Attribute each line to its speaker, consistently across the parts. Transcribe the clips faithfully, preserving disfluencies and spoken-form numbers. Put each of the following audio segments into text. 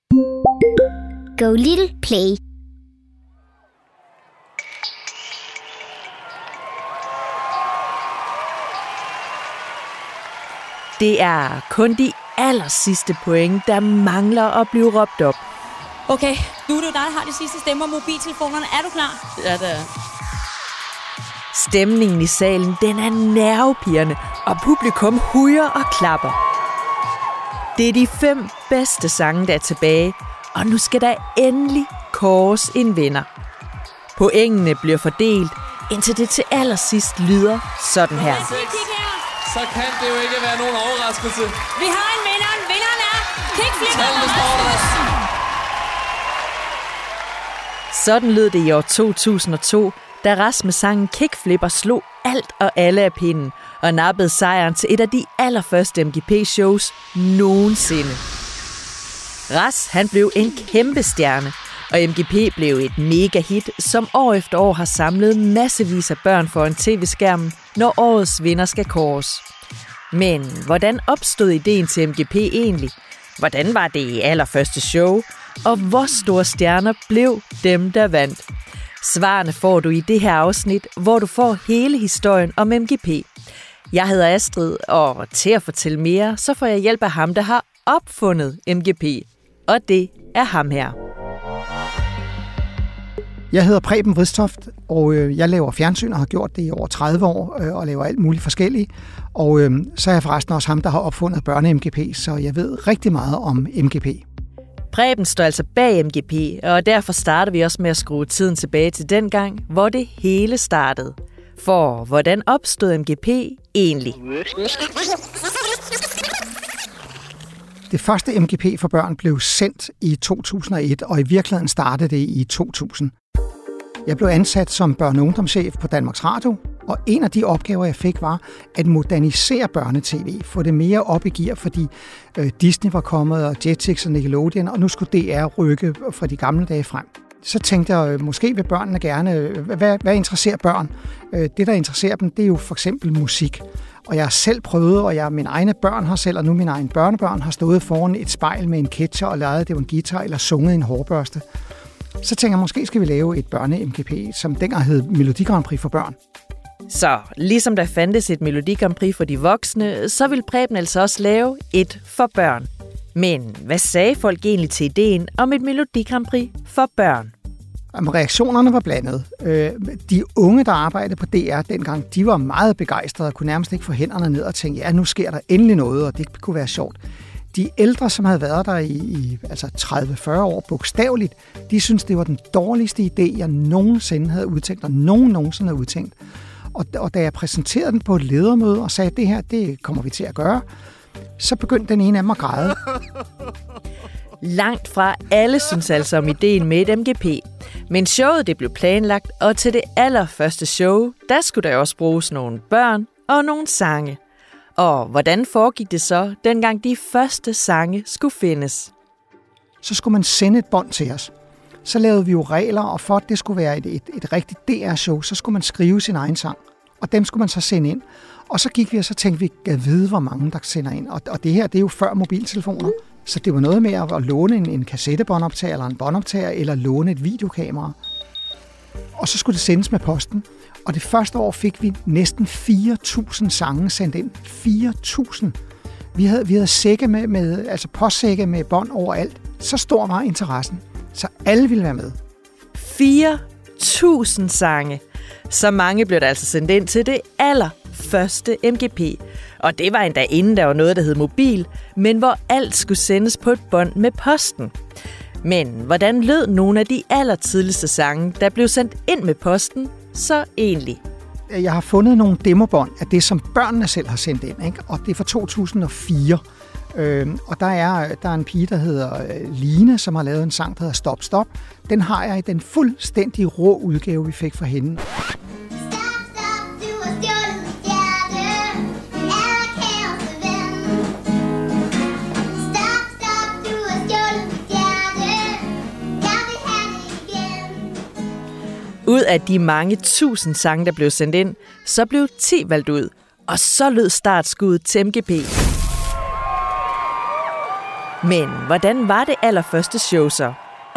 Speaker 1: Go Little Play.
Speaker 2: Det er kun de aller sidste point, der mangler at blive råbt op.
Speaker 3: Okay, nu er det jo dig, der har de sidste stemmer og mobiltelefonerne. Er du klar?
Speaker 4: Ja, det er.
Speaker 2: Stemningen i salen, den er nervepirrende, og publikum hujer og klapper. Det er de fem bedste sange, der er tilbage, og nu skal der endelig kåres en vinder. Pointene bliver fordelt, indtil det til allersidst lyder sådan her.
Speaker 4: Så kan det jo ikke være nogen overraskelse.
Speaker 3: Vi har en vinder. Vinderen er Kickflipper.
Speaker 2: Sådan lød det i år to tusind og to, da Ras med sangen Kickflipper slog alt og alle af pinden og nappede sejren til et af de allerførste M G P-shows nogensinde. Ras, han blev en kæmpe stjerne, og M G P blev et mega hit, som år efter år har samlet massevis af børn foran tv-skærmen, når årets vinder skal kåres. Men hvordan opstod ideen til M G P egentlig? Hvordan var det i allerførste show? Og hvor store stjerner blev dem, der vandt? Svarene får du i det her afsnit, hvor du får hele historien om M G P. Jeg hedder Astrid, og til at fortælle mere, så får jeg hjælp af ham, der har opfundet M G P. Og det er ham her.
Speaker 5: Jeg hedder Preben Vridstoft, og jeg laver fjernsyn og har gjort det i over tredive år, og laver alt muligt forskelligt. Og øh, så er jeg forresten også ham, der har opfundet børne-M G P, så jeg ved rigtig meget om M G P.
Speaker 2: Preben står altså bag M G P, og derfor starter vi også med at skrue tiden tilbage til den gang, hvor det hele startede. For hvordan opstod M G P egentlig?
Speaker 5: Det første M G P for børn blev sendt i to tusind og et, og i virkeligheden startede det i to tusind. Jeg blev ansat som børne- og ungdomschef på Danmarks Radio, og en af de opgaver, jeg fik, var at modernisere børnetv, få det mere op i gear, fordi øh, Disney var kommet, og Jetix og Nickelodeon, og nu skulle D R rykke fra de gamle dage frem. Så tænkte jeg, øh, måske vil børnene gerne, øh, hvad, hvad interesserer børn? Øh, det, der interesserer dem, det er jo for eksempel musik. Og jeg har selv prøvet, og jeg, mine egne børn har selv, og nu mine egne børnebørn, har stået foran et spejl med en ketcher og leget, det var en guitar, eller sunget en hårbørste. Så tænker jeg, måske skal vi lave et børne-M G P, som dengang hed Melodi Grand Prix for børn.
Speaker 2: Så ligesom der fandtes et Melodi Grand Prix for de voksne, så ville Preben altså også lave et for børn. Men hvad sagde folk egentlig til ideen om et Melodi Grand Prix for børn?
Speaker 5: Jamen, reaktionerne var blandet. De unge, der arbejdede på D R dengang, de var meget begejstrede og kunne nærmest ikke få hænderne ned og tænke, ja, nu sker der endelig noget, og det kunne være sjovt. De ældre, som havde været der i, i altså tredive til fyrre år, bogstaveligt, de syntes, det var den dårligste idé, jeg nogensinde havde udtænkt, og nogen nogensinde havde udtænkt. Og, og da jeg præsenterede den på et ledermøde og sagde, at det her, det kommer vi til at gøre, så begyndte den ene af mig at græde.
Speaker 2: Langt fra alle synes altså om ideen med et M G P. Men showet det blev planlagt, og til det allerførste show, der skulle der også bruges nogle børn og nogle sange. Og hvordan foregik det så, dengang de første sange skulle findes?
Speaker 5: Så skulle man sende et bånd til os. Så lavede vi jo regler, og for at det skulle være et, et, et rigtigt D R-show, så skulle man skrive sin egen sang. Og dem skulle man så sende ind. Og så gik vi, og så tænkte vi, at vide, hvor mange der sender ind. Og, og det her, det er jo før mobiltelefoner. Så det var noget med at låne en, en kassettebåndoptager eller en båndoptager, eller låne et videokamera. Og så skulle det sendes med posten. Og det første år fik vi næsten fire tusind sange sendt ind. fire tusind. Vi havde, vi havde sække med, med, altså postsække med bånd overalt. Så stor var interessen. Så alle ville være med.
Speaker 2: fire tusind sange. Så mange blev der altså sendt ind til det allerførste M G P. Og det var endda inden der var noget, der hed mobil, men hvor alt skulle sendes på et bånd med posten. Men hvordan lød nogle af de allertidligste sange, der blev sendt ind med posten, så egentlig?
Speaker 5: Jeg har fundet nogle demobånd af det, som børnene selv har sendt ind, ikke? Og det er fra to tusind og fire. Øhm, og der er, der er en pige, der hedder Line, som har lavet en sang, der hedder Stop Stop. Den har jeg i den fuldstændig rå udgave, vi fik fra hende.
Speaker 2: Ud af de mange tusind sange, der blev sendt ind, så blev ti valgt ud. Og så lød startskuddet til M G P. Men hvordan var det allerførste show så?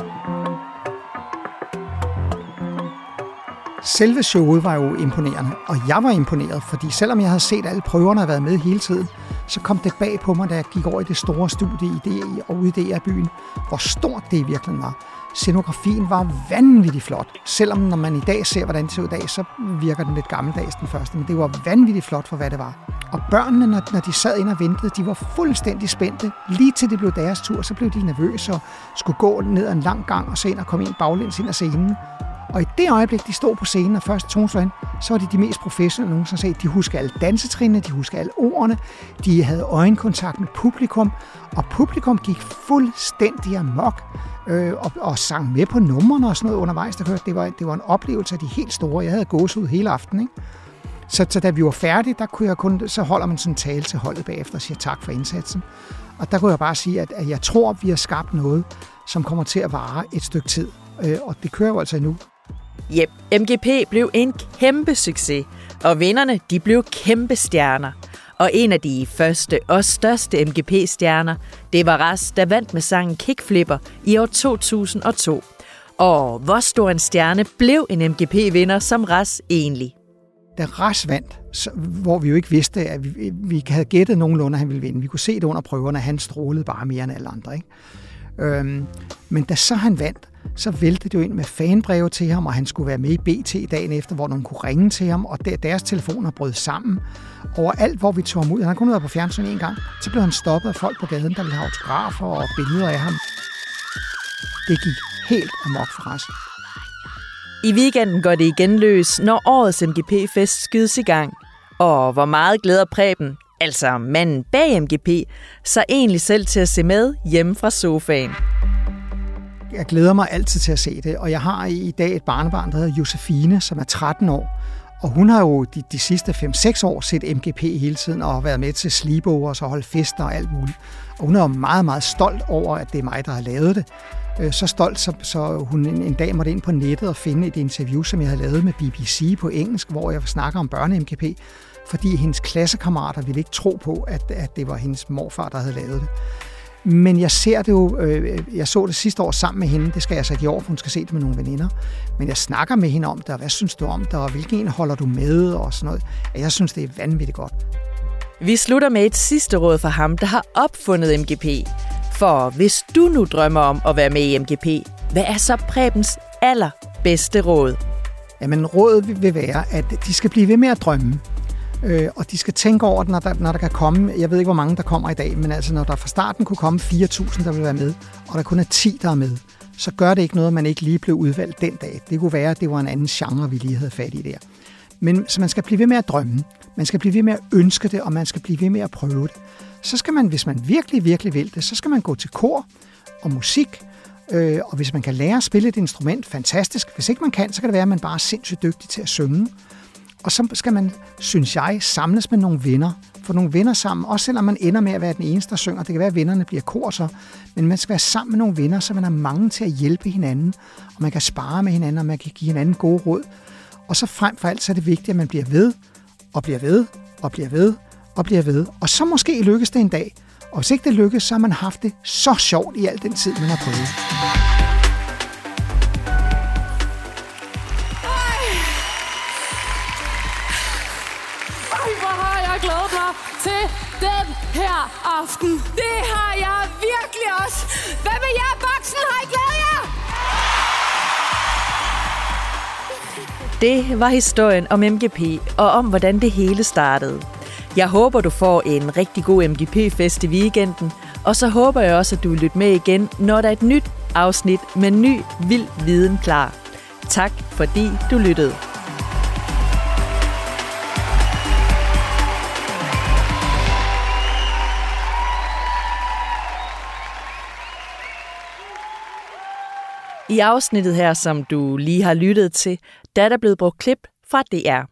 Speaker 5: Selve showet var jo imponerende, og jeg var imponeret, fordi selvom jeg havde set alle prøverne og været med hele tiden, så kom det bag på mig, da jeg gik over i det store studie i D R og ude i D R-byen, hvor stort det i virkeligheden var. Scenografien var vanvittigt flot, selvom når man i dag ser, hvordan det ser ud i dag, så virker den lidt gammeldags den første, men det var vanvittigt flot for, hvad det var. Og børnene, når, når de sad ind og ventede, de var fuldstændig spændte. Lige til det blev deres tur, så blev de nervøse og skulle gå ned ad en lang gang og se ind og komme ind baglæns ind ad scenen. Og i det øjeblik, de stod på scenen og først tonen slog ind, så var de de mest professionelle nogen, som sagde, de husker alle dansetrinene, de husker alle ordene, de havde øjenkontakt med publikum, og publikum gik fuldstændig amok øh, og, og sang med på numrene og sådan noget undervejs. Der hørte, det, var, det var en oplevelse af de helt store. Jeg havde gåsehud hele aftenen, ikke? Så, så da vi var færdige, der kunne jeg kun, så holder man sådan en tale til holdet bagefter og siger tak for indsatsen. Og der kunne jeg bare sige, at, at jeg tror, vi har skabt noget, som kommer til at vare et stykke tid. Øh, og det kører jo altså endnu.
Speaker 2: Jep, M G P blev en kæmpe succes, og vinderne de blev kæmpe stjerner. Og en af de første og største M G P-stjerner, det var Ras, der vandt med sangen Kickflipper i år to tusind og to. Og hvor stor en stjerne blev en M G P-vinder som Ras egentlig?
Speaker 5: Da Ras vandt, så, hvor vi jo ikke vidste, at vi, vi havde gættet nogenlunde, at han ville vinde. Vi kunne se det under prøverne, at han strålede bare mere end alle andre, ikke? Øhm, men da så han vandt, så væltede det jo ind med fanbreve til ham, og han skulle være med i B T dagen efter, hvor nogen kunne ringe til ham, og der, deres telefoner brød sammen. Overalt, hvor vi tog ham ud, han havde kun været på fjernsyn en gang, så blev han stoppet af folk på gaden, der ville have autografer og billeder af ham. Det gik helt amok for Ras.
Speaker 2: I weekenden går det igen løs, når årets M G P-fest skydes i gang. Og hvor meget glæder Preben, altså manden bag M G P, så egentlig selv til at se med hjemme fra sofaen.
Speaker 5: Jeg glæder mig altid til at se det, og jeg har i dag et barnebarn, der hedder Josefine, som er tretten år. Og hun har jo de, de sidste fem seks år set M G P hele tiden og været med til sleepovers og holde fester og alt muligt. Og hun er jo meget, meget stolt over, at det er mig, der har lavet det. Så stolt, så, så hun en, en dag måtte ind på nettet og finde et interview, som jeg havde lavet med B B C på engelsk, hvor jeg snakker om børne-M G P, fordi hendes klassekammerater ville ikke tro på, at, at det var hendes morfar, der havde lavet det. Men jeg ser det jo, øh, jeg så det sidste år sammen med hende, det skal jeg så ikke i år, for hun skal se det med nogle veninder. Men jeg snakker med hende om det, og hvad synes du om det, og hvilken en holder du med, og sådan noget. Jeg synes, det er vanvittigt godt.
Speaker 2: Vi slutter med et sidste råd fra ham, der har opfundet M G P. For hvis du nu drømmer om at være med i M G P, hvad er så Prebens allerbedste råd?
Speaker 5: Jamen, rådet vil være, at de skal blive ved med at drømme. Øh, og de skal tænke over det, når der, når der kan komme, jeg ved ikke, hvor mange der kommer i dag, men altså, når der fra starten kunne komme fire tusind, der vil være med, og der kun er ti, der er med, så gør det ikke noget, at man ikke lige blev udvalgt den dag. Det kunne være, at det var en anden genre, vi lige havde fat i der. Men så man skal blive ved med at drømme. Man skal blive ved med at ønske det, og man skal blive ved med at prøve det. Så skal man, hvis man virkelig, virkelig vil det, så skal man gå til kor og musik, øh, og hvis man kan lære at spille et instrument, fantastisk. Hvis ikke man kan, så kan det være, at man bare er sindssygt dygtig til at synge. Og så skal man, synes jeg, samles med nogle venner. Få nogle venner sammen, også selvom man ender med at være den eneste, der synger. Det kan være, at vennerne bliver kor så. Men man skal være sammen med nogle venner, så man har mange til at hjælpe hinanden. Og man kan spare med hinanden, og man kan give hinanden gode råd. Og så frem for alt, så er det vigtigt, at man bliver ved, og bliver ved, og bliver ved, og bliver ved. Og så måske lykkes det en dag. Og hvis ikke det lykkes, så har man haft det så sjovt i al den tid, man har prøvet.
Speaker 1: Til den her aften. Det har jeg virkelig også. Hvad med jer, boksen? Har I glædet jer?
Speaker 2: Det var historien om M G P og om, hvordan det hele startede. Jeg håber, du får en rigtig god M G P-fest i weekenden, og så håber jeg også, at du vil lytte med igen, når der er et nyt afsnit med ny, vild viden klar. Tak, fordi du lyttede. I afsnittet her, som du lige har lyttet til, der er der blevet brugt klip fra D R.